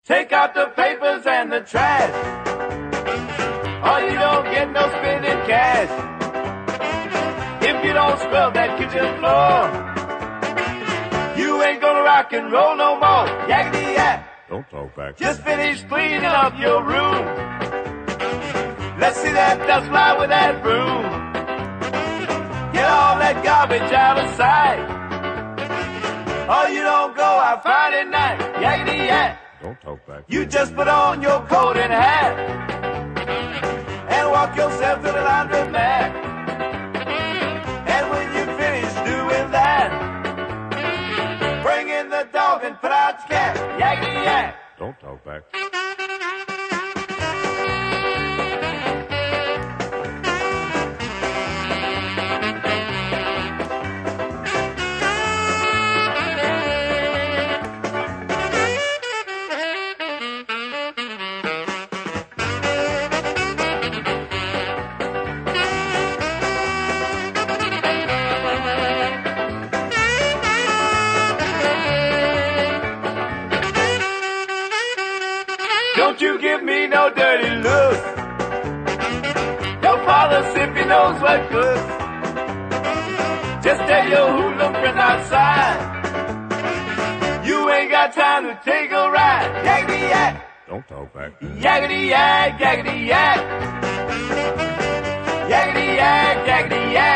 Take out the papers and the trash, or you don't get no spending cash. If you don't scrub that kitchen floor, you ain't gonna rock and roll no more. Yakety yak. Don't talk back. Just finish cleaning up your room. Let's see that dust fly with that broom. Get all that garbage out of sight, or you don't go out Friday night. Yakety yak. Don't talk back. You just put on your coat and hat and walk yourself to the laundromat. And when you finish doing that, bring in the dog and put out the cat. Yakety yak. Don't talk back. Don't you give me no dirty look. Your father simply knows what good. Just tell your hoodlum friends outside, you ain't got time to take a ride. Yakety yak. Don't talk back. Yakety yak, yakety yak. Yakety yak, yakety yak.